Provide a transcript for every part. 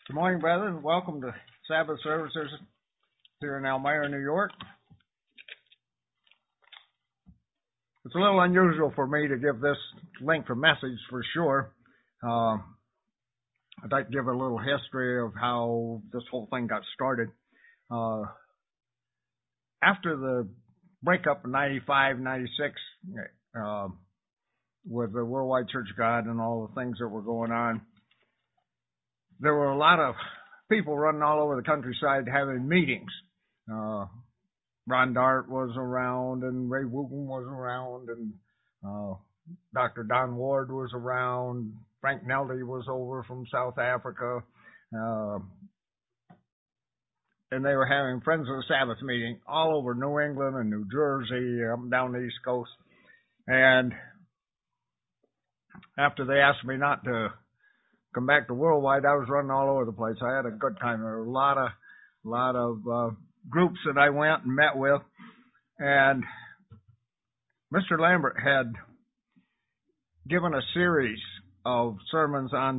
Good morning, brethren. Welcome to Sabbath services here in Elmira, New York. It's a little unusual for me to give this length of message for sure. I'd like to give a little history of how this whole thing got started. After the breakup in 95, 96, with the Worldwide Church of God and all the things that were going on, there were a lot of people running all over the countryside having meetings. Ron Dart was around, and Ray Wooten was around, and Dr. Don Ward was around. Frank Neldy was over from South Africa. And they were having Friends of the Sabbath meeting all over New England and New Jersey, up and down the East Coast. And after they asked me not to come back to Worldwide, I was running all over the place. I had a good time. There were a lot of groups that I went and met with. And Mr. Lambert had given a series of sermons on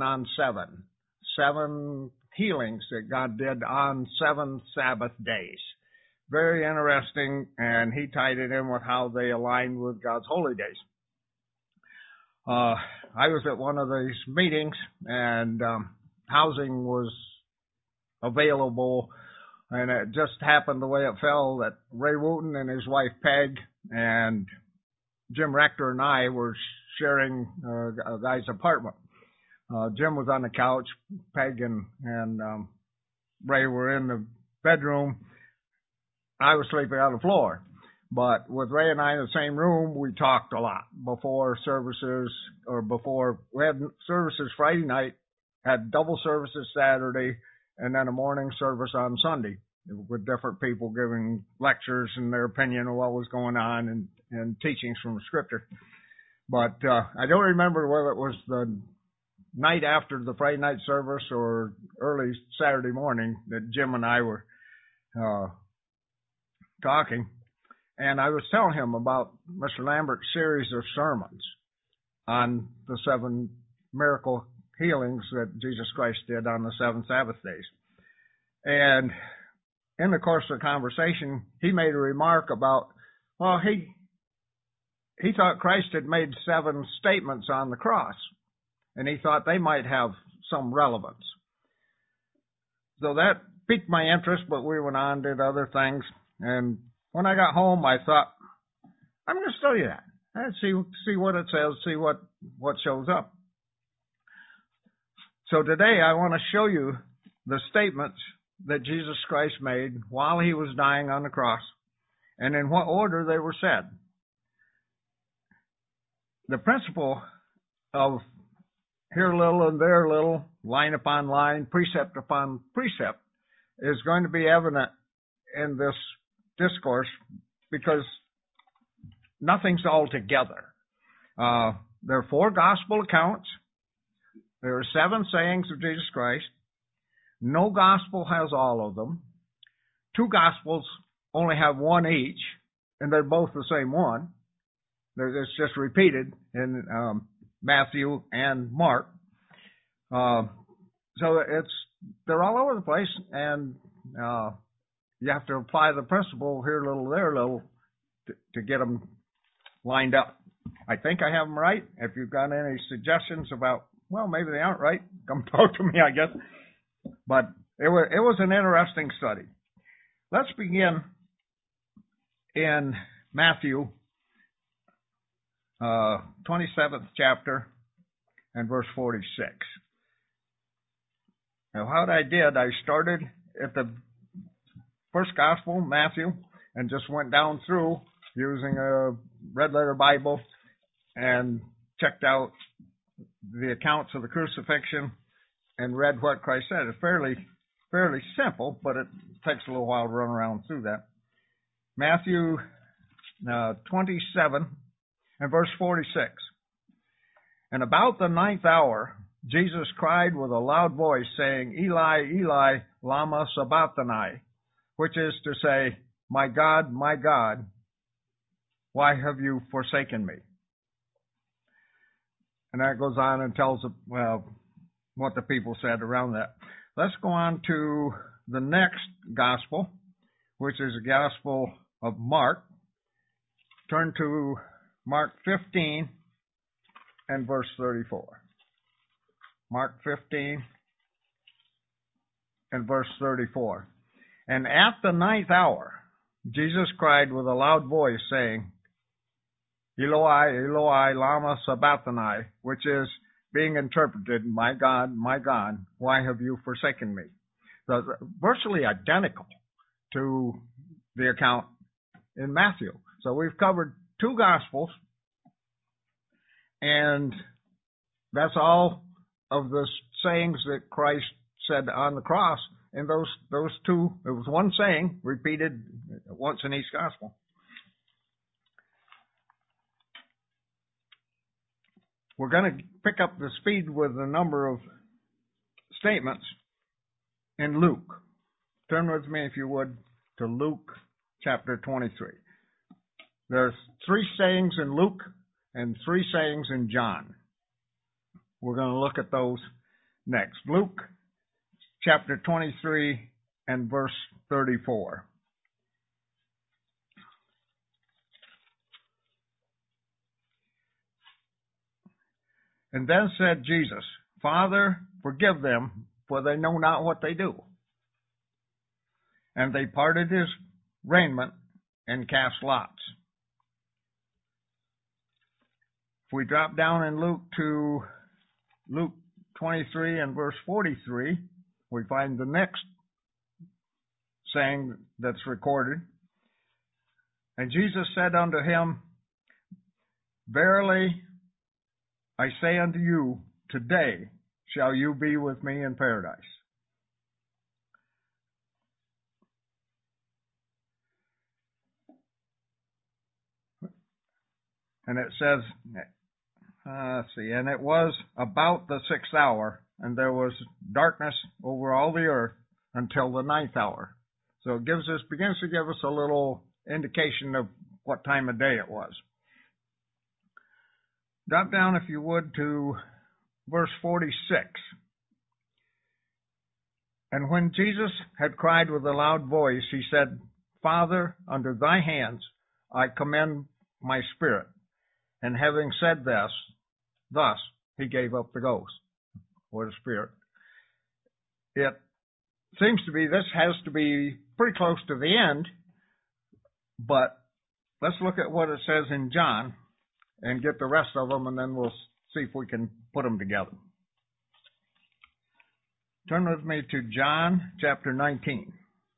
7 healings that God did on 7 Sabbath days. Very interesting, and he tied it in with how they aligned with God's holy days. I was at one of these meetings, and housing was available, and it just happened the way it fell that Ray Wooten and his wife Peg and Jim Rector and I were sharing a guy's apartment. Jim was on the couch, Peg and Ray were in the bedroom. I was sleeping on the floor. But with Ray and I in the same room, we talked a lot before services, we had services Friday night, had double services Saturday, and then a morning service on Sunday with different people giving lectures and their opinion of what was going on and teachings from the Scripture. But I don't remember whether it was the night after the Friday night service or early Saturday morning that Jim and I were talking. And I was telling him about Mr. Lambert's series of sermons on the 7 miracle healings that Jesus Christ did on the 7 Sabbath days. And in the course of the conversation, he made a remark about, well, he thought Christ had made 7 statements on the cross, and he thought they might have some relevance. So that piqued my interest, but we went on, did other things, and when I got home, I thought, I'm going to study that and see what it says, see what shows up. So today I want to show you the statements that Jesus Christ made while he was dying on the cross and in what order they were said. The principle of here a little and there a little, line upon line, precept upon precept, is going to be evident in this discourse because nothing's all together. There are 4 gospel accounts. There are 7 sayings of Jesus Christ. No gospel has all of them. 2 gospels only have 1 each, and they're both the same one. It's just repeated in Matthew and Mark. So they're all over the place, and you have to apply the principle here a little, there a little to get them lined up. I think I have them right. If you've got any suggestions about, well, maybe they aren't right, come talk to me, I guess. But it was an interesting study. Let's begin in Matthew 27th chapter and verse 46. Now, how I did, I started at the first gospel, Matthew, and just went down through using a red letter Bible and checked out the accounts of the crucifixion and read what Christ said. It's fairly simple, but it takes a little while to run around through that. Matthew 27 and verse 46. And about the 9th hour, Jesus cried with a loud voice, saying, Eli, Eli, lama sabachthani, which is to say, my God, why have you forsaken me? And that goes on and tells what the people said around that. Let's go on to the next gospel, which is the Gospel of Mark. Turn to Mark 15 and verse 34. Mark 15 and verse 34. And at the 9th hour, Jesus cried with a loud voice, saying, Eloi, Eloi, lama sabachthani, which is being interpreted, my God, why have you forsaken me? So virtually identical to the account in Matthew. So we've covered two Gospels, and that's all of the sayings that Christ said on the cross. In those two, it was one saying repeated once in each Gospel. We're going to pick up the speed with a number of statements in Luke. Turn with me, if you would, to Luke chapter 23. There's 3 sayings in Luke and 3 sayings in John. We're going to look at those next. Luke chapter 23 and verse 34. And then said Jesus, Father, forgive them, for they know not what they do. And they parted his raiment and cast lots. If we drop down in Luke to Luke 23 and verse 43, we find the next saying that's recorded. And Jesus said unto him, Verily I say unto you, today shall you be with me in paradise. And it says, and it was about the 6th hour, and there was darkness over all the earth until the 9th hour. So it begins to give us a little indication of what time of day it was. Drop down, if you would, to verse 46. And when Jesus had cried with a loud voice, he said, Father, unto thy hands I commend my spirit. And having said this, thus he gave up the ghost, or the spirit. It seems to be, this has to be pretty close to the end, but let's look at what it says in John and get the rest of them, and then we'll see if we can put them together. Turn with me to John chapter 19.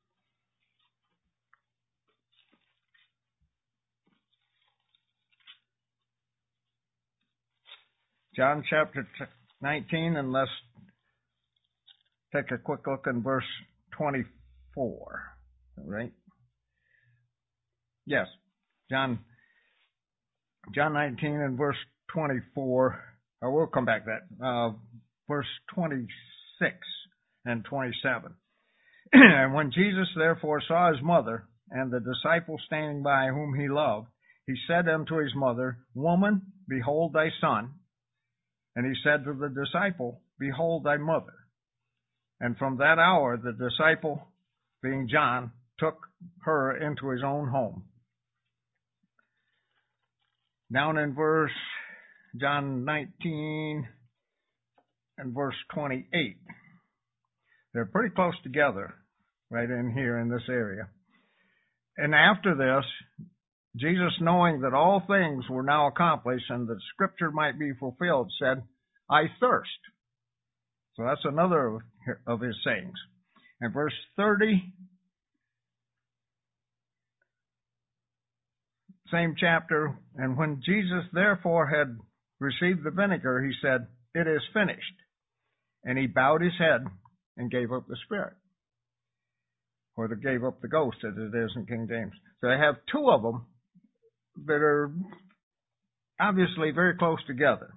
John chapter 19, and let's take a quick look in verse 24. All right? Yes, John 19 and verse 24. I will come back to that. Verse 26 and 27. And when Jesus therefore saw his mother and the disciple standing by whom he loved, he said unto his mother, Woman, behold thy son. And he said to the disciple, Behold thy mother. And from that hour the disciple, being John, took her into his own home. Down in John 19 and verse 28. They're pretty close together right in here in this area. And after this, Jesus, knowing that all things were now accomplished and that Scripture might be fulfilled, said, I thirst. So that's another of his sayings. And verse 30, same chapter, and when Jesus therefore had received the vinegar, he said, It is finished. And he bowed his head and gave up the spirit. Or they gave up the ghost, as it is in King James. So I have 2 of them that are obviously very close together.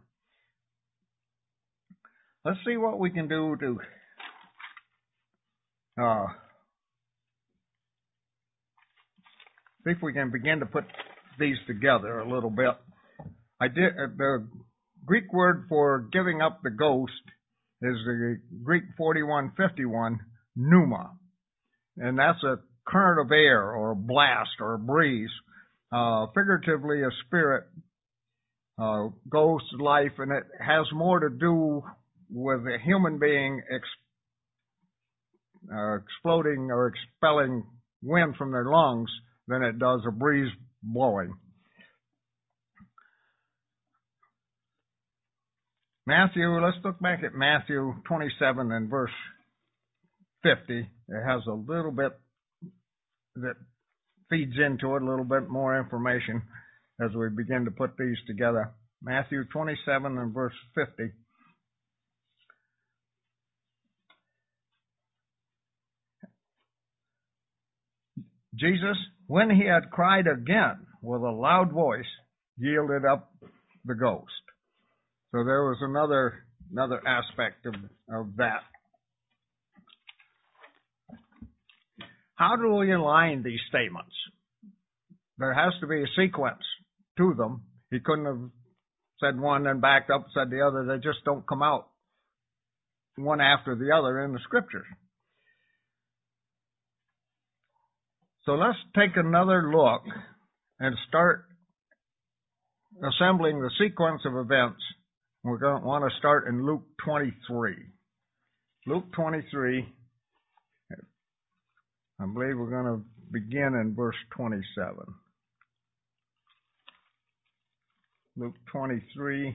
Let's see what we can do to see if we can begin to put these together a little bit. The Greek word for giving up the ghost is the Greek 4151 pneuma. And that's a current of air or a blast or a breeze. Figuratively, a spirit goes to life, and it has more to do with a human being exploding or expelling wind from their lungs than it does a breeze blowing. Let's look back at Matthew 27 and verse 50. It has a little bit that feeds into it, a little bit more information as we begin to put these together. Matthew 27 and verse 50. Jesus, when he had cried again with a loud voice, yielded up the ghost. So there was another aspect of that. How do we align these statements? There has to be a sequence to them. He couldn't have said one and backed up, said the other. They just don't come out one after the other in the scriptures. So let's take another look and start assembling the sequence of events. We're going to want to start in Luke 23. Luke 23, I believe we're going to begin in verse 27. Luke 23.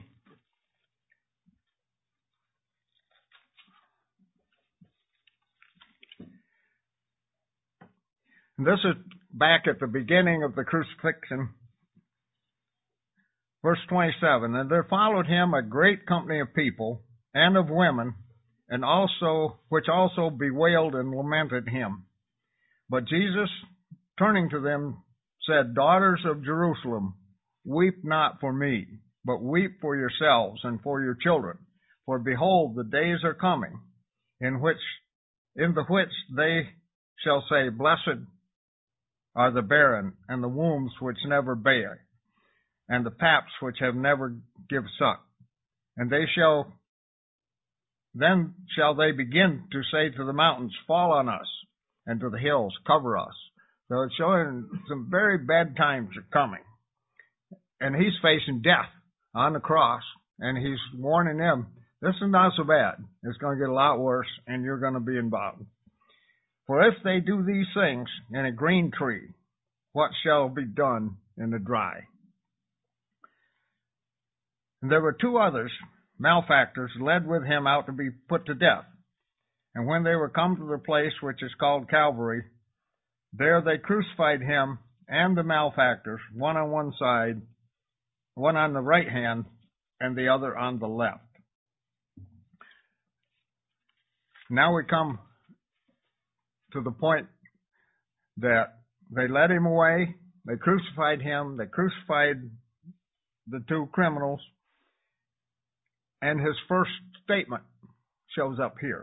And this is back at the beginning of the crucifixion. Verse 27, and there followed him a great company of people and of women, and which also bewailed and lamented him. But Jesus, turning to them, said, Daughters of Jerusalem, weep not for me, but weep for yourselves and for your children. For behold, the days are coming, in the which they shall say, Blessed are the barren, and the wombs which never bear, and the paps which have never give suck. And then shall they begin to say to the mountains, Fall on us, and to the hills, cover us. So it's showing some very bad times are coming. And he's facing death on the cross, and he's warning them, this is not so bad. It's going to get a lot worse, and you're going to be involved. For if they do these things in a green tree, what shall be done in the dry? And there were two others, malefactors, led with him out to be put to death. And when they were come to the place which is called Calvary, there they crucified him and the malefactors, one on one side, one on the right hand, and the other on the left. Now we come to the point that they led him away, they crucified him, they crucified the two criminals, and his first statement shows up here.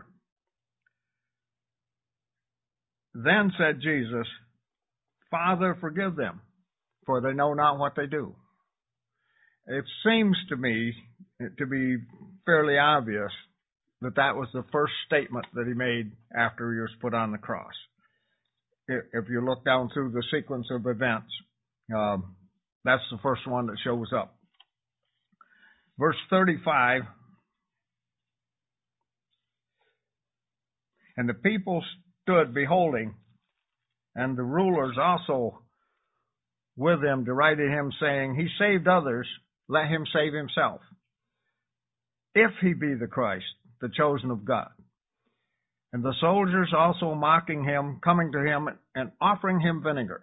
Then said Jesus, Father, forgive them, for they know not what they do. It seems to me to be fairly obvious that that was the first statement that he made after he was put on the cross. If you look down through the sequence of events, that's the first one that shows up. Verse 35, and the people stood beholding, and the rulers also with him derided him, saying, He saved others, let him save himself, if he be the Christ, the chosen of God. And the soldiers also mocking him, coming to him and offering him vinegar,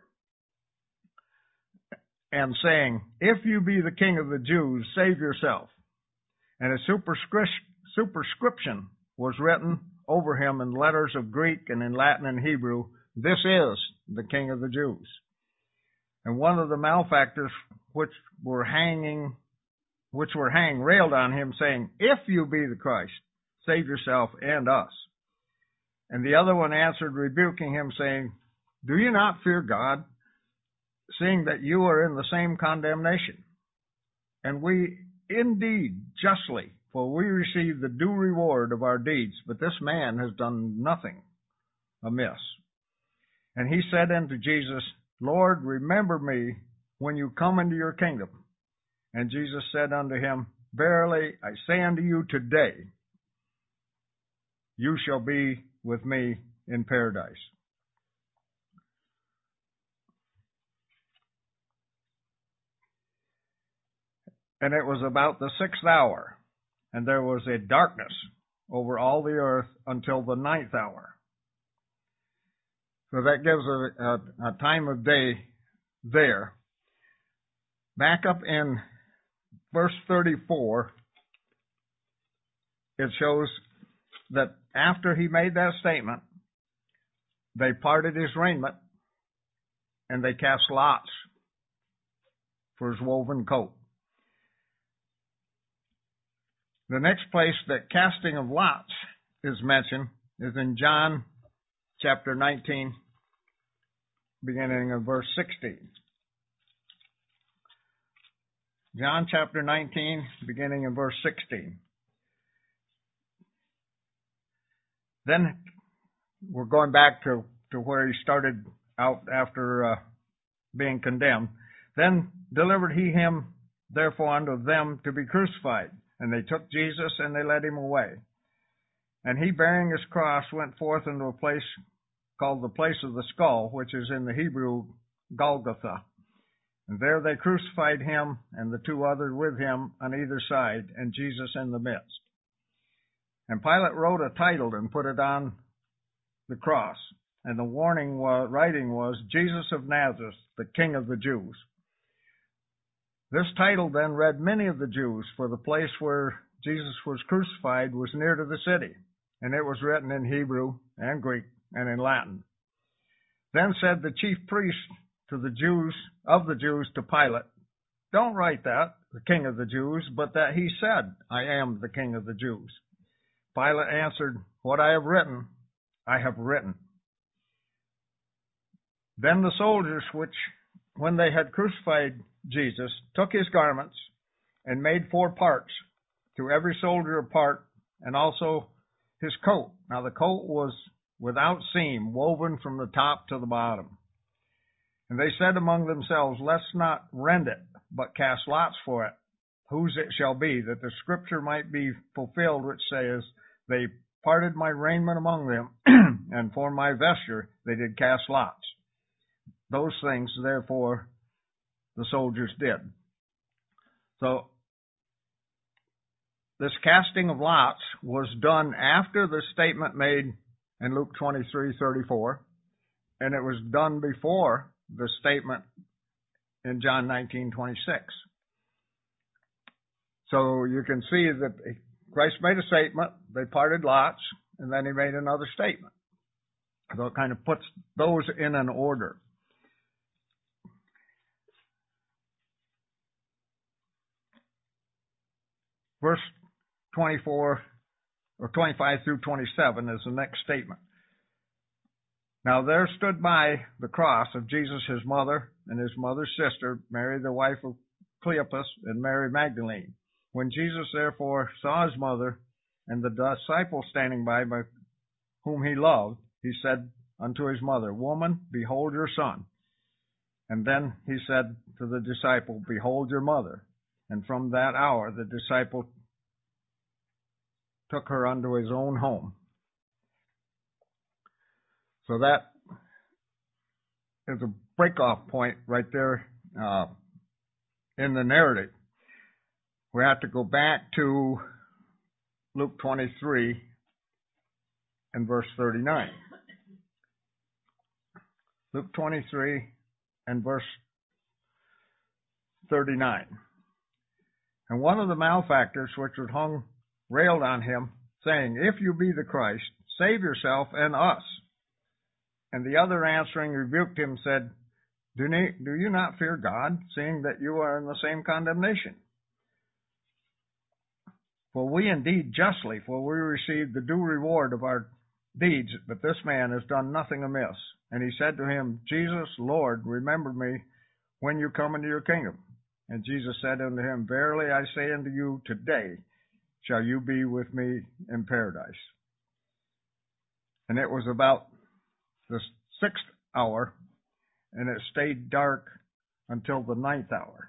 and saying, If you be the King of the Jews, save yourself. And a superscription was written over him in letters of Greek and in Latin and Hebrew, This is the King of the Jews. And one of the malefactors which were hanged railed on him, saying, If you be the Christ, save yourself and us. And the other one answered, rebuking him, saying, Do you not fear God, seeing that you are in the same condemnation? And we indeed justly, for we receive the due reward of our deeds, but this man has done nothing amiss. And he said unto Jesus, Lord, remember me when you come into your kingdom. And Jesus said unto him, Verily I say unto you, today you shall be with me in paradise. And it was about the 6th hour, and there was a darkness over all the earth until the 9th hour. So that gives a time of day there. Back up in verse 34, it shows that after he made that statement, they parted his raiment and they cast lots for his woven coat. The next place that casting of lots is mentioned is in John chapter 19, beginning in verse 16. John chapter 19, beginning in verse 16. Then we're going back to where he started out after being condemned. Then delivered he him therefore unto them to be crucified. And they took Jesus and they led him away. And he, bearing his cross, went forth into a place called the place of the skull, which is in the Hebrew Golgotha. And there they crucified him and the 2 others with him on either side, and Jesus in the midst. And Pilate wrote a title and put it on the cross. And the writing was, Jesus of Nazareth, the King of the Jews. This title then read many of the Jews, for the place where Jesus was crucified was near to the city, and it was written in Hebrew and Greek and in Latin. Then said the chief priest of the Jews to Pilate, Don't write that, the King of the Jews, but that he said, I am the King of the Jews. Pilate answered, What I have written, I have written. Then the soldiers, which, when they had crucified Jesus, took his garments and made 4 parts, to every soldier a part, and also his coat. Now the coat was without seam, woven from the top to the bottom. And they said among themselves, Let's not rend it, but cast lots for it, whose it shall be, that the scripture might be fulfilled, which says, They parted my raiment among them, and for my vesture they did cast lots. Those things, therefore, the soldiers did. So, this casting of lots was done after the statement made in Luke 23:34, and it was done before the statement in John 19:26. So you can see that Christ made a statement, they parted lots, and then he made another statement. So it kind of puts those in an order. Verse 24 or 25 through 27 is the next statement. Now there stood by the cross of Jesus his mother and his mother's sister, Mary the wife of Cleopas, and Mary Magdalene. When Jesus therefore saw his mother and the disciple standing by whom he loved, he said unto his mother, Woman, behold your son. And then he said to the disciple, Behold your mother. And from that hour the disciple took her unto his own home. So that is a break-off point right there in the narrative. We have to go back to Luke 23 and verse 39. Luke 23 and verse 39. And one of the malefactors which was hung railed on him, saying, If you be the Christ, save yourself and us. And the other answering rebuked him, said, Do you not fear God, seeing that you are in the same condemnation? For we indeed justly, for we receive the due reward of our deeds, but this man has done nothing amiss. And he said to him, Jesus, Lord, remember me when you come into your kingdom. And Jesus said unto him, Verily I say unto you, today shall you be with me in paradise. And it was about the 6th hour, and it stayed dark until the 9th hour.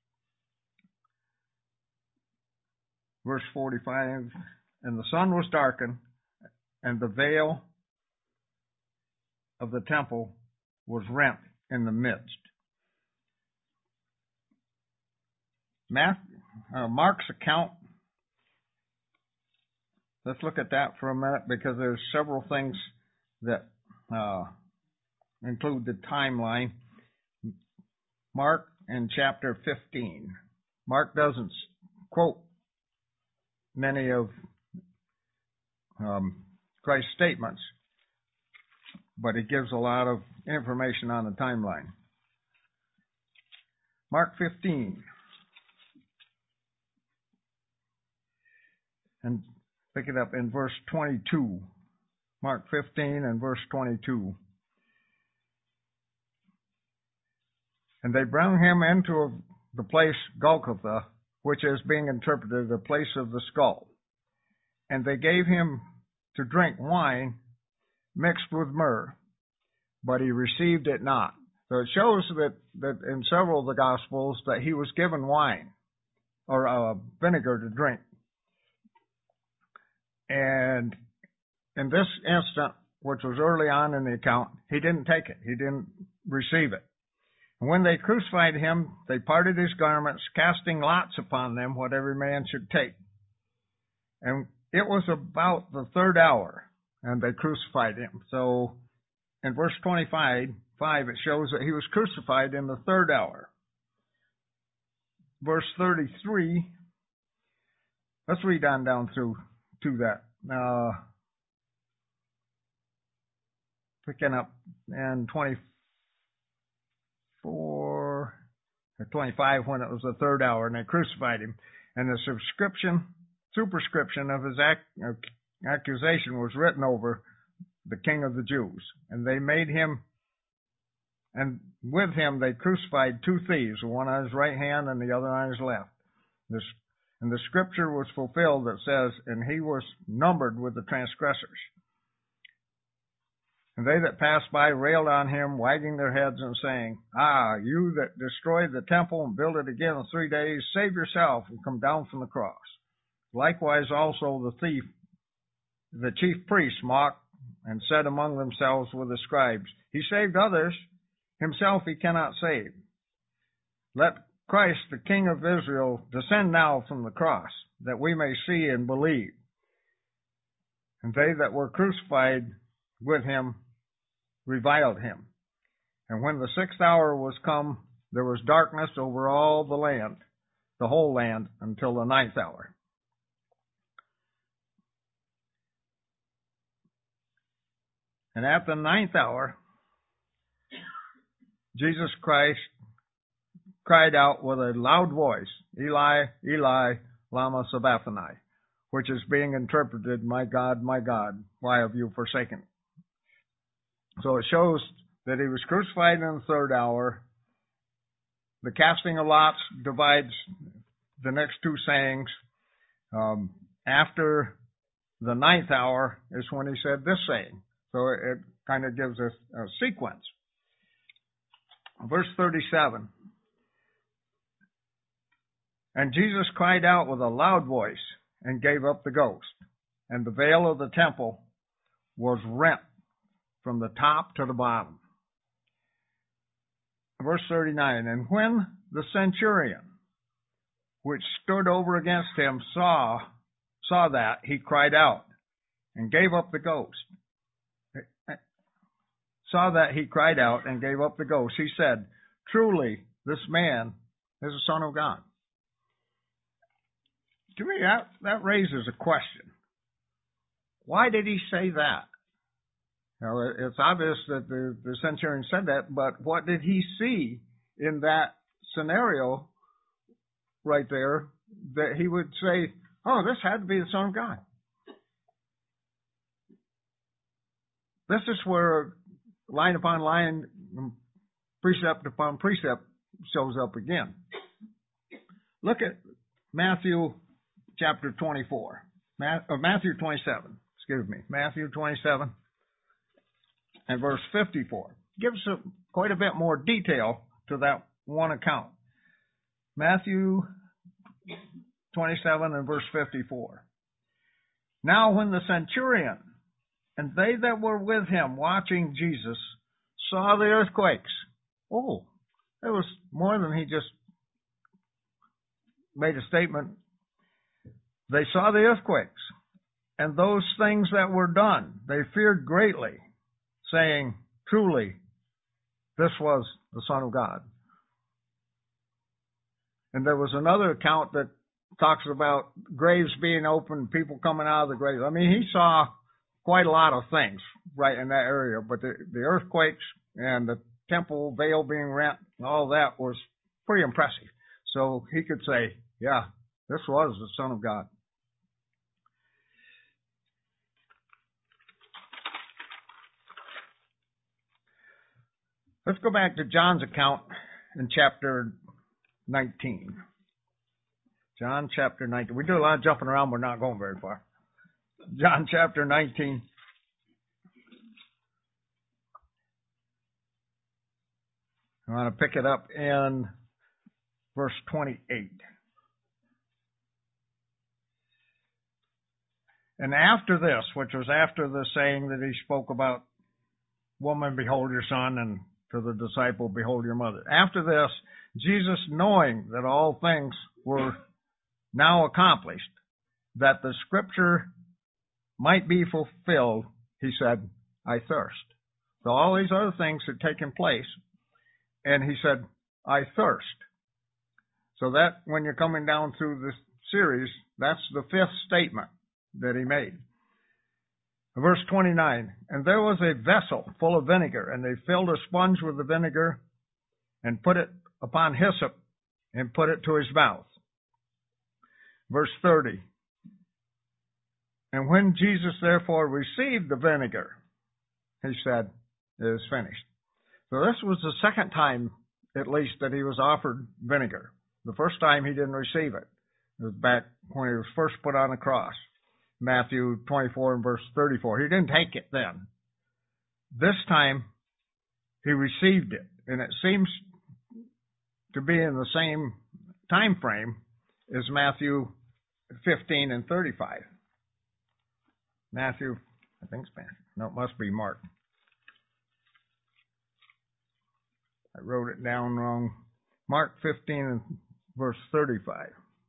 Verse 45, and the sun was darkened, and the veil of the temple was rent in the midst. Mark's account, let's look at that for a minute, because there's several things that include the timeline. Mark in chapter 15. Mark doesn't quote many of Christ's statements, but he gives a lot of information on the timeline. Mark 15. And pick it up in verse 22. Mark 15 and verse 22. And they brought him into the place Golgotha, which is being interpreted the place of the skull. And they gave him to drink wine mixed with myrrh, but he received it not. So it shows that in several of the Gospels that he was given wine or vinegar to drink. And in this instant, which was early on in the account, he didn't take it. He didn't receive it. And when they crucified him, they parted his garments, casting lots upon them what every man should take. And it was about the 3rd hour, and they crucified him. So in verse 25, it shows that he was crucified in the 3rd hour. Verse 33, let's read on down through to that. Picking up in 24 or 25, when it was the 3rd hour, and they crucified him. And the superscription of his accusation was written over the King of the Jews. And they made him, and with him they crucified 2 thieves, one on his right hand and the other on his left. And the scripture was fulfilled that says, and he was numbered with the transgressors. And they that passed by railed on him, wagging their heads and saying, Ah, you that destroyed the temple and build it again in 3 days, save yourself and come down from the cross. Likewise also the chief priests mocked and said among themselves with the scribes, He saved others, himself he cannot save. Let Christ, the King of Israel, descend now from the cross, that we may see and believe. And they that were crucified with him reviled him. And when the 6th hour was come, there was darkness over all the land, the whole land, until the 9th hour. And at the 9th hour, Jesus Christ cried out with a loud voice, Eli, Eli, lama sabachthani, which is being interpreted, my God, why have you forsaken me? So it shows that he was crucified in the 3rd hour. The casting of lots divides the next 2 sayings. After the 9th hour is when he said this saying. So it kind of gives us a sequence. Verse 37. And Jesus cried out with a loud voice and gave up the ghost. And the veil of the temple was rent from the top to the bottom. Verse 39. And when the centurion, which stood over against him, saw that, he cried out and gave up the ghost. He said, Truly, this man is the Son of God. To me, that raises a question. Why did he say that? Now, it's obvious that the centurion said that, but what did he see in that scenario right there that he would say, oh, this had to be the Son of God? This is where line upon line, precept upon precept shows up again. Look at Matthew chapter 24. Matthew 27, excuse me. Matthew 27 and verse 54. Gives quite a bit more detail to that one account. Matthew 27 and verse 54. Now when the centurion and they that were with him watching Jesus saw the earthquakes. Oh, it was more than he just made a statement. They saw the earthquakes and those things that were done. They feared greatly, saying, truly, this was the Son of God. And there was another account that talks about graves being open, people coming out of the graves. I mean, he saw quite a lot of things right in that area, but the earthquakes and the temple veil being rent and all that was pretty impressive. So he could say, yeah, this was the Son of God. Let's go back to John's account in chapter 19. John chapter 19. We do a lot of jumping around. We're not going very far. John chapter 19. I want to pick it up in verse 28. And after this, which was after the saying that he spoke about, woman, behold your son, and to the disciple, behold your mother. After this, Jesus, knowing that all things were now accomplished, that the scripture might be fulfilled, he said, I thirst. So all these other things had taken place, and he said, I thirst. So that, when you're coming down through this series, that's the fifth statement that he made. Verse 29, and there was a vessel full of vinegar, and they filled a sponge with the vinegar and put it upon hyssop and put it to his mouth. Verse 30, and when Jesus therefore received the vinegar, he said, it is finished. So this was the second time, at least, that he was offered vinegar. The first time he didn't receive it. It was back when he was first put on the cross. Matthew 24 and verse 34. He didn't take it then. This time, he received it. And it seems to be in the same time frame as Matthew 15 and 35. Matthew, I think it's Matthew. No, it must be Mark. I wrote it down wrong. Mark 15 and verse 35.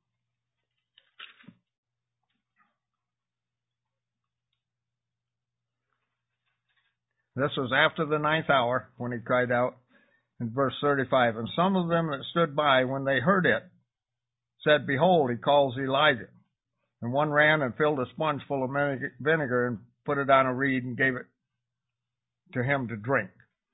This was after the ninth hour when he cried out in verse 35. And some of them that stood by, when they heard it, said, behold, he calls Elijah. And one ran and filled a sponge full of vinegar and put it on a reed and gave it to him to drink,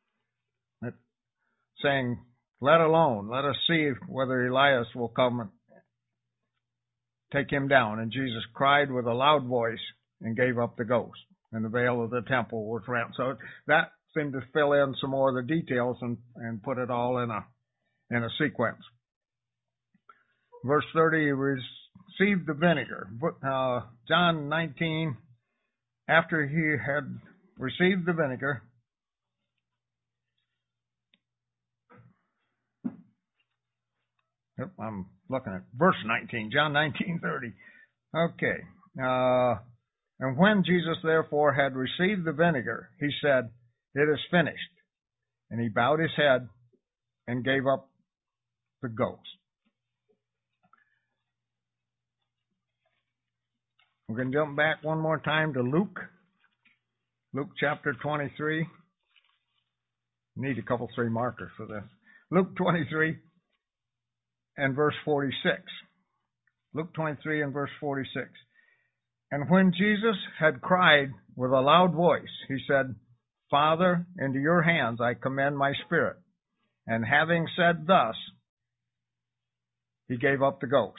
saying, let alone, let us see whether Elias will come and take him down. And Jesus cried with a loud voice and gave up the ghost. And the veil of the temple was rent. So that seemed to fill in some more of the details and put it all in a sequence. Verse 30, he received the vinegar. John 19, after he had received the vinegar, I'm looking at verse 19, John 19:30. Okay. And when Jesus therefore had received the vinegar, he said, it is finished. And he bowed his head and gave up the ghost. We can jump back one more time to Luke. Luke chapter 23. Need a couple, three markers for this. Luke 23 and verse 46. Luke 23 and verse 46. And when Jesus had cried with a loud voice, he said, Father, into your hands I commend my spirit. And having said thus, he gave up the ghost.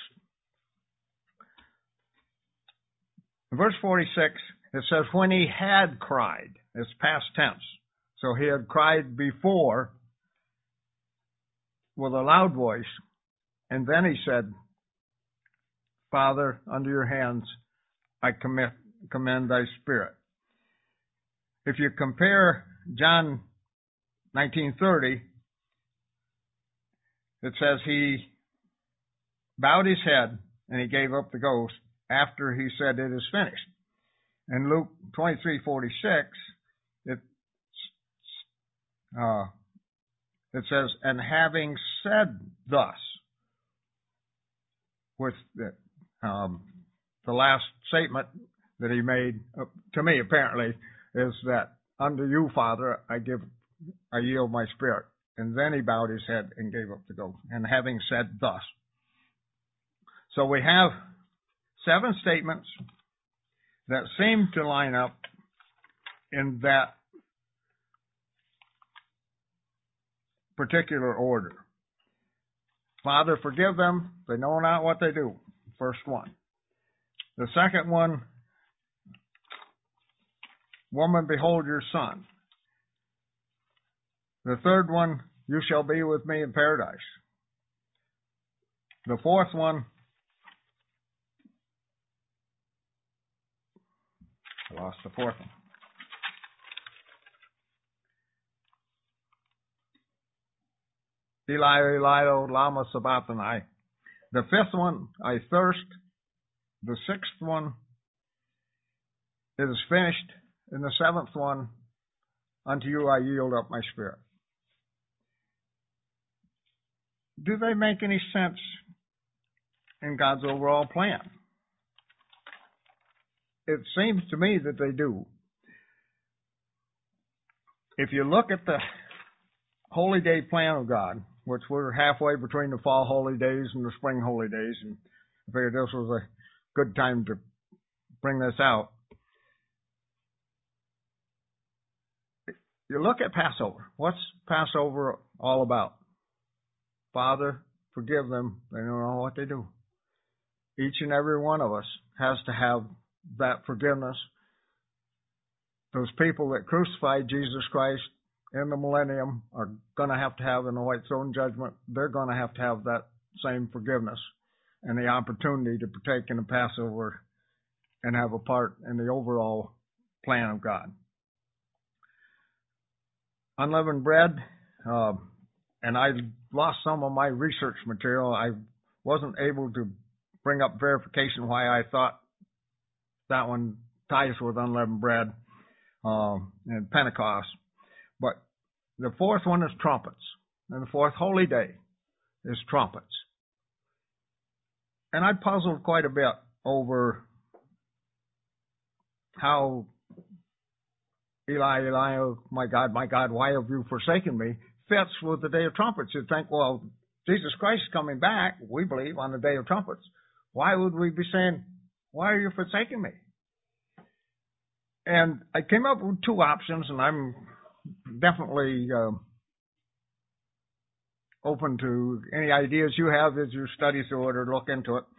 In verse 46, it says, when he had cried. It's past tense. So he had cried before with a loud voice. And then he said, Father, unto your hands I commend thy spirit. If you compare John 19:30, it says he bowed his head and he gave up the ghost after he said it is finished. In Luke 23:46, it says, and having said thus, with the last statement that he made, to me apparently, is that unto you, Father, I yield my spirit. And then he bowed his head and gave up the ghost. And having said thus. So we have 7 statements that seem to line up in that particular order. Father, forgive them. They know not what they do. First one. The second one, woman, behold your son. The third one, you shall be with me in paradise. The fourth one, I lost the fourth one. Eli, Eli, lama sabachthani. The fifth one, I thirst. The sixth one, it is finished. And the seventh one, unto you I yield up my spirit. Do they make any sense in God's overall plan? It seems to me that they do. If you look at the holy day plan of God, which we're halfway between the fall holy days and the spring holy days, and I figured this was a good time to bring this out. You look at Passover. What's Passover all about? Father, forgive them. They don't know what they do. Each and every one of us has to have that forgiveness. Those people that crucified Jesus Christ in the millennium are going to have in the white throne judgment, they're going to have that same forgiveness and the opportunity to partake in the Passover and have a part in the overall plan of God. Unleavened bread, and I lost some of my research material. I wasn't able to bring up verification why I thought that one ties with unleavened bread and Pentecost. But the fourth one is trumpets. And the fourth holy day is trumpets. And I puzzled quite a bit over how Eli, Eli, my God, why have you forsaken me, fits with the day of trumpets. You'd think, well, Jesus Christ is coming back, we believe, on the day of trumpets. Why would we be saying, why are you forsaking me? And I came up with 2 options, and I'm definitely open to any ideas you have as you study through it or look into it.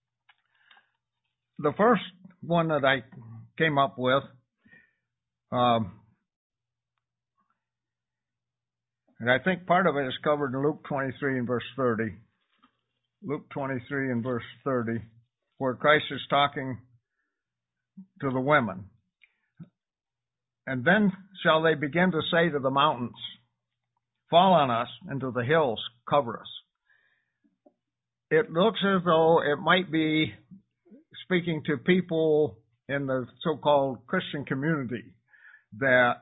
The first one that I came up with, and I think part of it is covered in Luke 23 and verse 30. Luke 23 and verse 30, where Christ is talking to the women. And then shall they begin to say to the mountains, fall on us, and to the hills cover us. It looks as though it might be speaking to people in the so-called Christian community that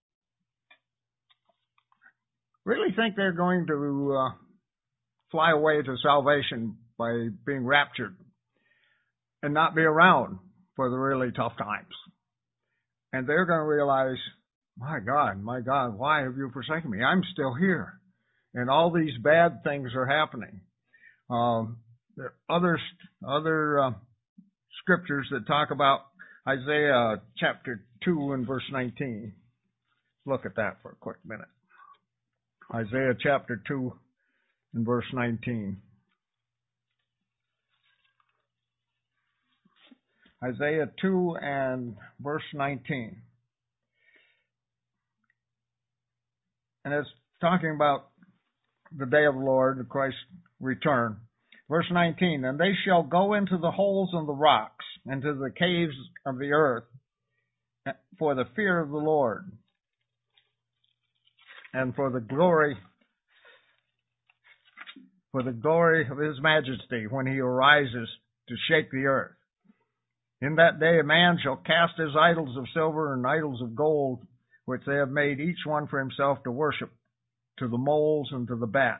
really think they're going to fly away to salvation by being raptured and not be around for the really tough times. And they're going to realize, my God, why have you forsaken me? I'm still here. And all these bad things are happening. There are other scriptures that talk about Isaiah chapter 2 and verse 19. Look at that for a quick minute. Isaiah chapter 2 and verse 19. Isaiah 2 and verse 19. And it's talking about the day of the Lord, Christ's return. Verse 19, and they shall go into the holes in the rocks, into the caves of the earth, for the fear of the Lord, and for the glory of his majesty, when he arises to shake the earth. In that day a man shall cast his idols of silver and idols of gold, which they have made each one for himself to worship, to the moles and to the bats,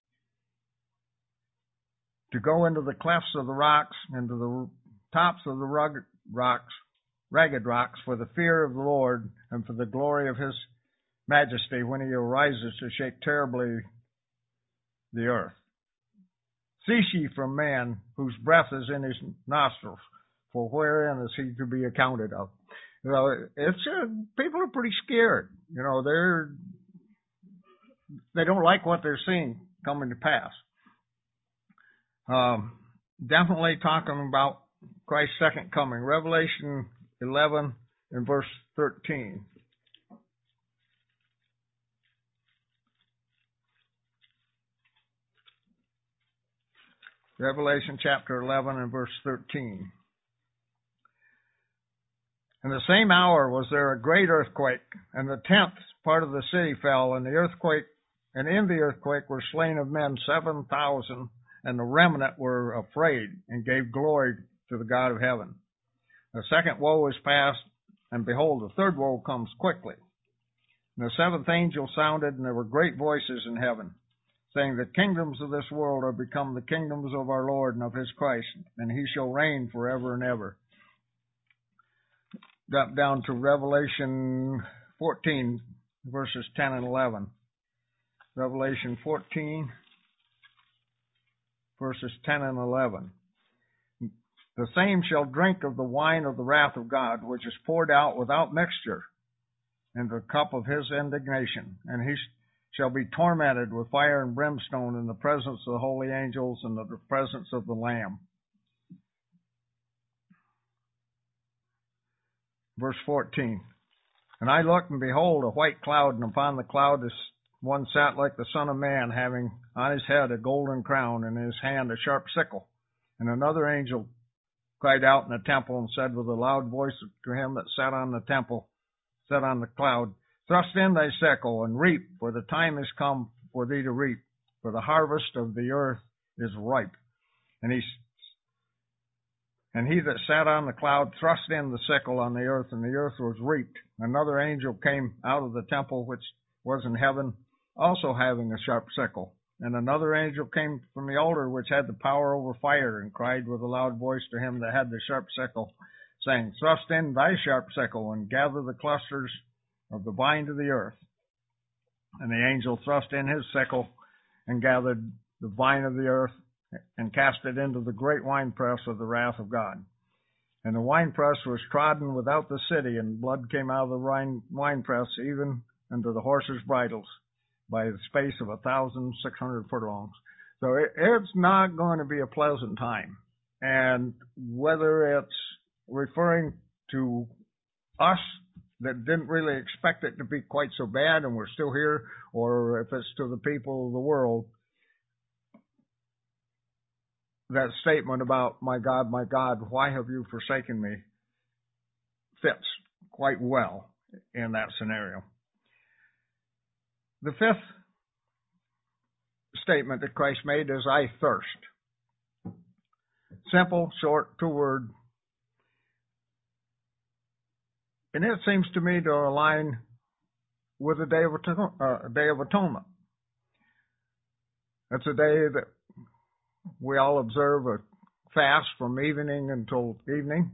to go into the clefts of the rocks and to the tops of the ragged rocks, for the fear of the Lord and for the glory of his majesty, when he arises to shake terribly the earth. Cease ye from man, whose breath is in his nostrils, for wherein is he to be accounted of? You know, it's people are pretty scared. You know, they don't like what they're seeing coming to pass. Definitely talking about Christ's second coming. Revelation 11 and verse 13. Revelation chapter 11 and verse 13. In the same hour was there a great earthquake, and the 10th part of the city fell, and in the earthquake were slain of men 7,000, and the remnant were afraid, and gave glory to the God of heaven. The second woe is past, and behold, the third woe comes quickly. And the seventh angel sounded, and there were great voices in heaven, saying, the kingdoms of this world are become the kingdoms of our Lord and of his Christ, and he shall reign forever and ever. Drop down to Revelation 14, verses 10 and 11. Revelation 14, verses 10 and 11. The same shall drink of the wine of the wrath of God, which is poured out without mixture in the cup of his indignation, and he shall be tormented with fire and brimstone in the presence of the holy angels and in the presence of the Lamb. Verse 14, and I looked, and behold, a white cloud, and upon the cloud one sat like the Son of Man, having on his head a golden crown, and in his hand a sharp sickle. And another angel cried out in the temple, and said with a loud voice to him that sat on the cloud, thrust in thy sickle, and reap, for the time is come for thee to reap, for the harvest of the earth is ripe. And he that sat on the cloud thrust in the sickle on the earth, and the earth was reaped. Another angel came out of the temple which was in heaven, also having a sharp sickle. And another angel came from the altar which had the power over fire, and cried with a loud voice to him that had the sharp sickle, saying, thrust in thy sharp sickle, and gather the clusters of the vine to the earth. And the angel thrust in his sickle, and gathered the vine of the earth, and cast it into the great winepress of the wrath of God. And the winepress was trodden without the city, and blood came out of the winepress even unto the horses' bridles, by the space of 1,600 furlongs. So it's not going to be a pleasant time. And whether it's referring to us that didn't really expect it to be quite so bad and we're still here, or if it's to the people of the world, that statement about, my God, why have you forsaken me, fits quite well in that scenario. The fifth statement that Christ made is, I thirst. Simple, short, two-word. And it seems to me to align with the Day of Atonement. That's a day that we all observe a fast from evening until evening.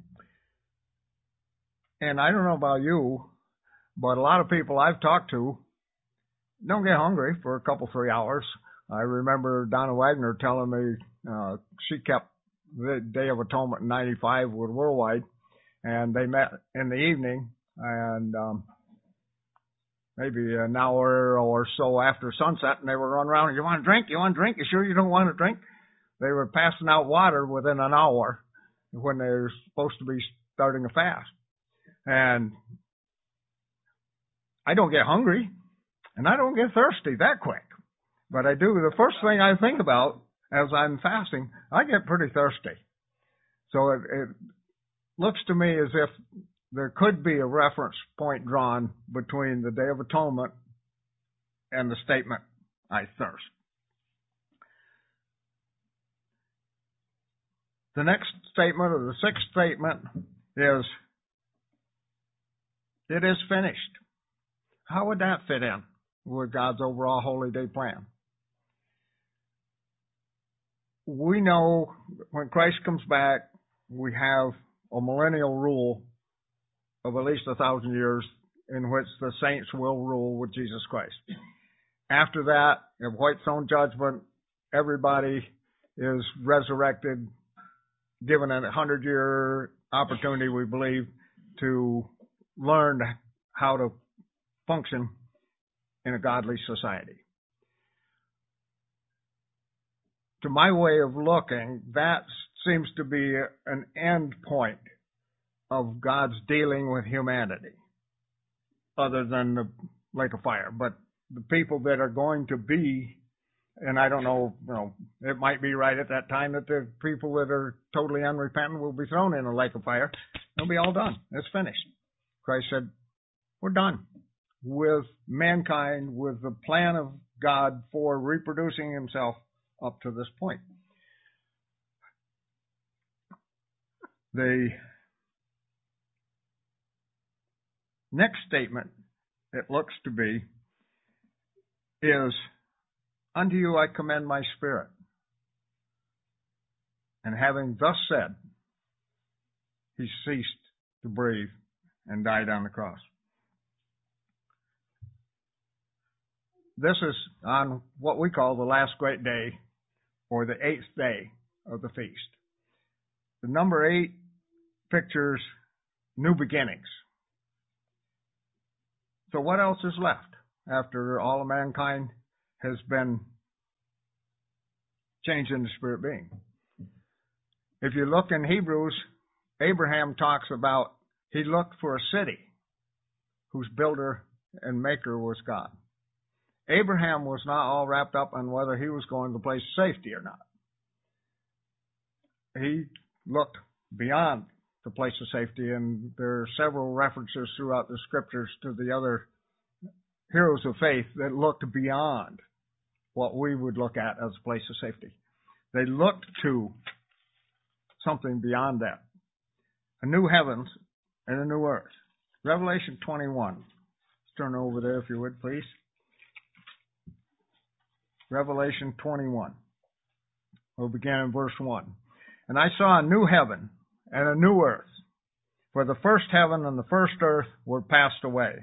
And I don't know about you, but a lot of people I've talked to don't get hungry for a couple, 3 hours. I remember Donna Wagner telling me she kept the Day of Atonement in 95 with Worldwide, and they met in the evening, and maybe an hour or so after sunset, and they were running around, you want a drink? You want a drink? You sure you don't want a drink? They were passing out water within an hour when they're supposed to be starting a fast. And I don't get hungry, and I don't get thirsty that quick. But I do. The first thing I think about as I'm fasting, I get pretty thirsty. So it looks to me as if there could be a reference point drawn between the Day of Atonement and the statement, I thirst. The next statement, or the sixth statement, is, it is finished. How would that fit in with God's overall Holy Day plan? We know when Christ comes back, we have a millennial rule of at least 1,000 years in which the saints will rule with Jesus Christ. After that, in white throne judgment, everybody is resurrected, given a 100-year opportunity, we believe, to learn how to function in a godly society. To my way of looking, that seems to be an end point of God's dealing with humanity, other than the lake of fire. But the people that are going to be, and I don't know, it might be right at that time that the people that are totally unrepentant will be thrown in a lake of fire. They'll be all done. It's finished. Christ said, we're done with mankind, with the plan of God for reproducing himself up to this point. The next statement, it looks to be, is, unto you I commend my spirit. And having thus said, he ceased to breathe and died on the cross. This is on what we call the last great day, or the 8th day of the feast. The number 8 pictures new beginnings. So what else is left after all of mankind has been changed into spirit being? If you look in Hebrews, Abraham talks about he looked for a city whose builder and maker was God. Abraham was not all wrapped up on whether he was going to the place of safety or not. He looked beyond the place of safety, and there are several references throughout the scriptures to the other heroes of faith that looked beyond what we would look at as a place of safety. They looked to something beyond that. A new heavens and a new earth. Revelation 21. Let's turn over there if you would, please. Revelation 21. We'll begin in verse 1. And I saw a new heaven and a new earth, for the first heaven and the first earth were passed away,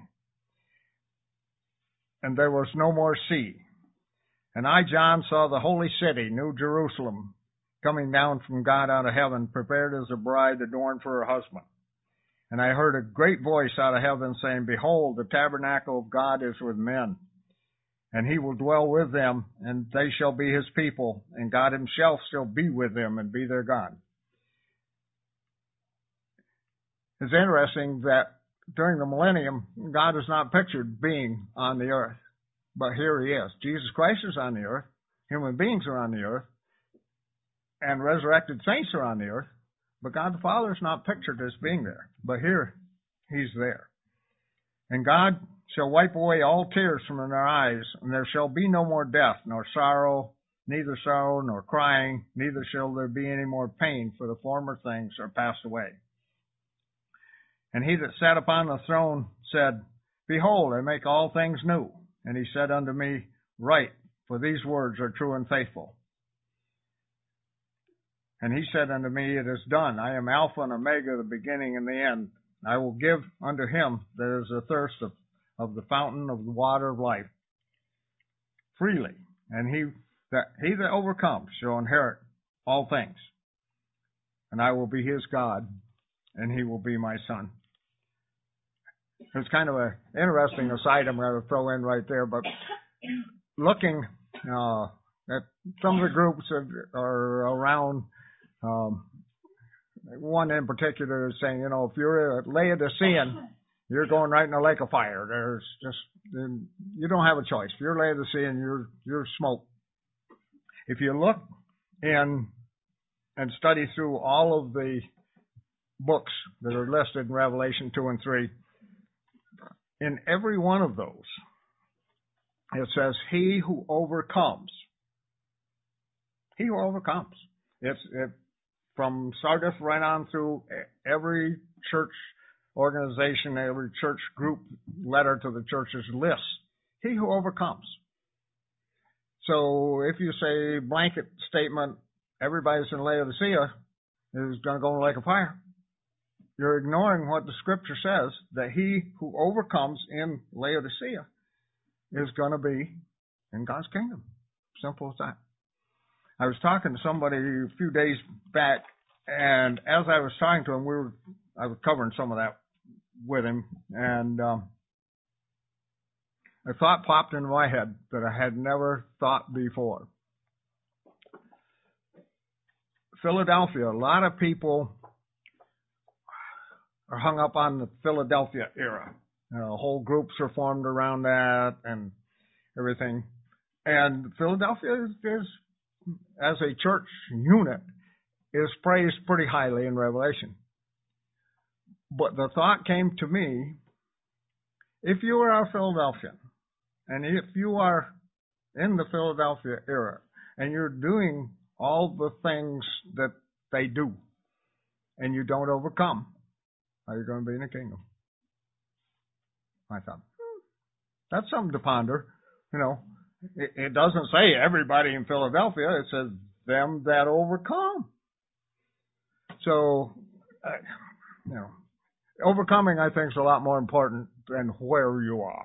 and there was no more sea. And I, John, saw the holy city, New Jerusalem, coming down from God out of heaven, prepared as a bride adorned for her husband. And I heard a great voice out of heaven saying, Behold, the tabernacle of God is with men, and he will dwell with them, and they shall be his people, and God himself shall be with them and be their God. It's interesting that during the millennium, God is not pictured being on the earth, but here he is. Jesus Christ is on the earth, human beings are on the earth, and resurrected saints are on the earth, but God the Father is not pictured as being there, but here he's there. And God shall wipe away all tears from their eyes, and there shall be no more death, nor sorrow, neither sorrow nor crying, neither shall there be any more pain, for the former things are passed away. And he that sat upon the throne said, Behold, I make all things new. And he said unto me, Write, for these words are true and faithful. And he said unto me, It is done. I am Alpha and Omega, the beginning and the end. I will give unto him that is athirst of the fountain of the water of life freely. And he that overcomes shall inherit all things. And I will be his God, and he will be my son. It's kind of an interesting aside I'm going to throw in right there, but looking at some of the groups that are around, one in particular is saying, if you're a Laodicean, you're going right in the lake of fire. There's just, you don't have a choice. If you're Laodicean, you're smoke. If you look in and study through all of the books that are listed in Revelation 2 and 3, in every one of those, it says, he who overcomes. He who overcomes. It's from Sardis right on through every church organization, every church group letter to the churches lists. He who overcomes. So if you say blanket statement, everybody's in Laodicea is going to go in the lake of fire, you're ignoring what the scripture says, that he who overcomes in Laodicea is going to be in God's kingdom. Simple as that. I was talking to somebody a few days back, and as I was talking to him, I was covering some of that with him, and a thought popped into my head that I had never thought before. Philadelphia, a lot of people are hung up on the Philadelphia era. Whole groups are formed around that and everything. And Philadelphia is, as a church unit, is praised pretty highly in Revelation. But the thought came to me, if you are a Philadelphian, and if you are in the Philadelphia era, and you're doing all the things that they do, and you don't overcome, are you going to be in the kingdom? I thought, that's something to ponder. It doesn't say everybody in Philadelphia. It says them that overcome. So, overcoming, I think, is a lot more important than where you are.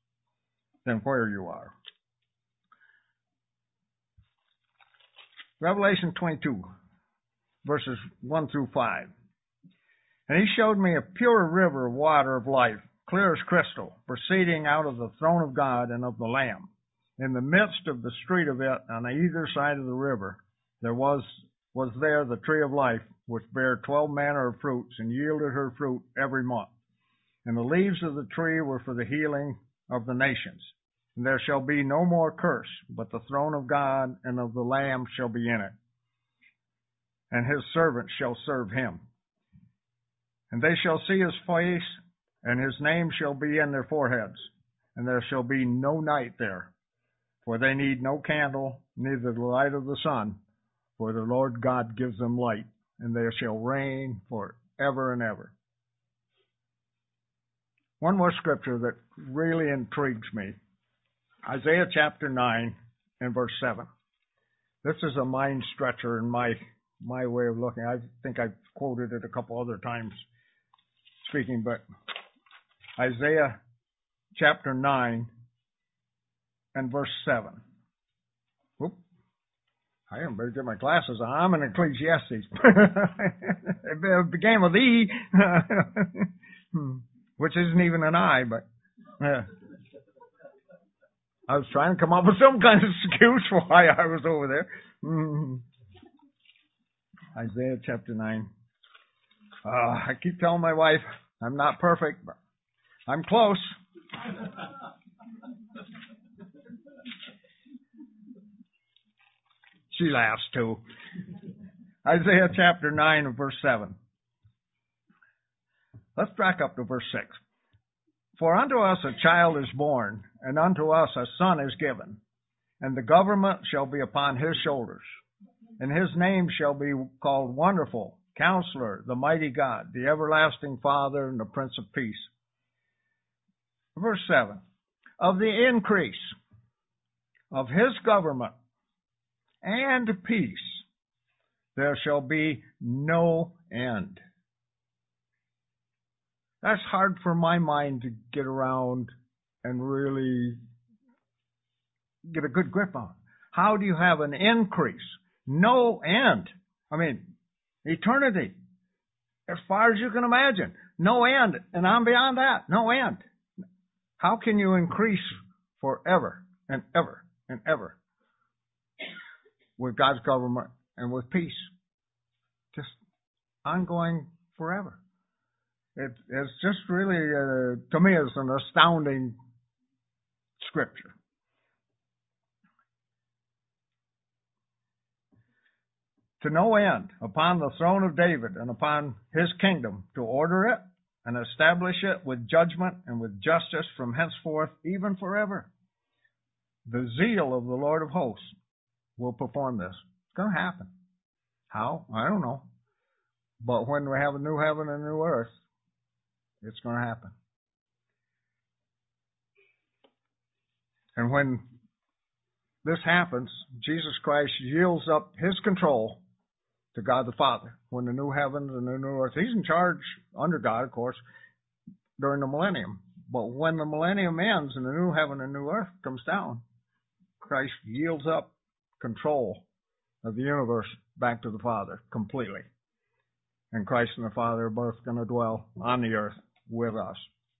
Revelation 22, verses 1 through 5. And he showed me a pure river of water of life, clear as crystal, proceeding out of the throne of God and of the Lamb. In the midst of the street of it, on either side of the river, there was there the tree of life, which bare 12 manner of fruits, and yielded her fruit every month. And the leaves of the tree were for the healing of the nations. And there shall be no more curse, but the throne of God and of the Lamb shall be in it. And his servants shall serve him. And they shall see his face, and his name shall be in their foreheads. And there shall be no night there. For they need no candle, neither the light of the sun, for the Lord God gives them light, and they shall reign forever and ever. One more scripture that really intrigues me. Isaiah chapter 9 and verse 7. This is a mind stretcher in my way of looking. I think I've quoted it a couple other times speaking, but Isaiah chapter 9 and verse 7. Whoop. I better get my glasses on. I'm in Ecclesiastes. It began with E, which isn't even an I, but I was trying to come up with some kind of excuse for why I was over there. Isaiah chapter 9. I keep telling my wife, I'm not perfect, but I'm close. She laughs too. Isaiah chapter 9 and verse 7. Let's back up to verse 6. For unto us a child is born, and unto us a son is given, and the government shall be upon his shoulders. And his name shall be called Wonderful, Counselor, the Mighty God, the Everlasting Father, and the Prince of Peace. Verse 7. Of the increase of his government and peace there shall be no end. That's hard for my mind to get around and really get a good grip on. How do you have an increase? No end. I mean, eternity, as far as you can imagine. No end. And on beyond that, no end. How can you increase forever and ever and ever with God's government and with peace? Just ongoing forever. It's just really, to me, it's an astounding scripture. to no end upon the throne of David and upon his kingdom, to order it and establish it with judgment and with justice from henceforth, even forever. The zeal of the Lord of hosts will perform this. It's going to happen. How? I don't know. But when we have a new heaven and a new earth, it's going to happen. And when this happens, Jesus Christ yields up his control to God the Father. When the new heavens and the new earth, he's in charge under God, of course, during the millennium. But when the millennium ends and the new heaven and new earth comes down, Christ yields up control of the universe back to the Father completely. And Christ and the Father are both going to dwell on the earth with us.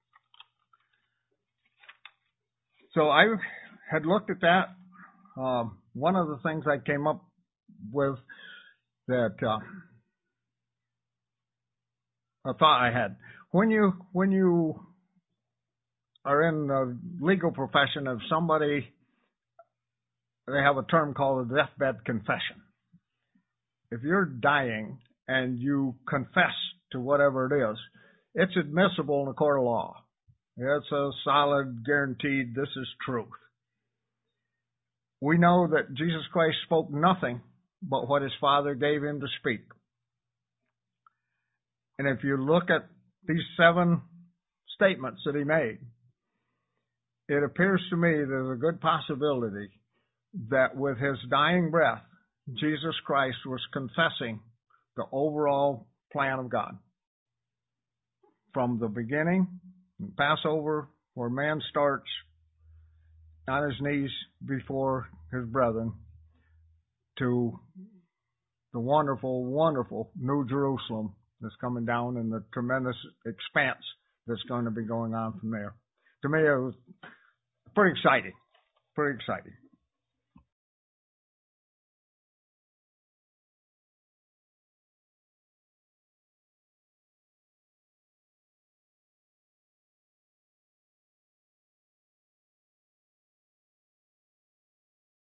So I had looked at that. One of the things I came up with that a thought I had, when you are in the legal profession of somebody, they have a term called a deathbed confession. If you're dying and you confess to whatever it is, it's admissible in a court of law. It's a solid, guaranteed, this is truth. We know that Jesus Christ spoke nothing but what his Father gave him to speak. And if you look at these 7 statements that he made, it appears to me there's a good possibility that with his dying breath, Jesus Christ was confessing the overall plan of God. From the beginning, Passover, where man starts on his knees before his brethren, to the wonderful, wonderful New Jerusalem that's coming down and the tremendous expanse that's going to be going on from there. To me, it was pretty exciting. Pretty exciting.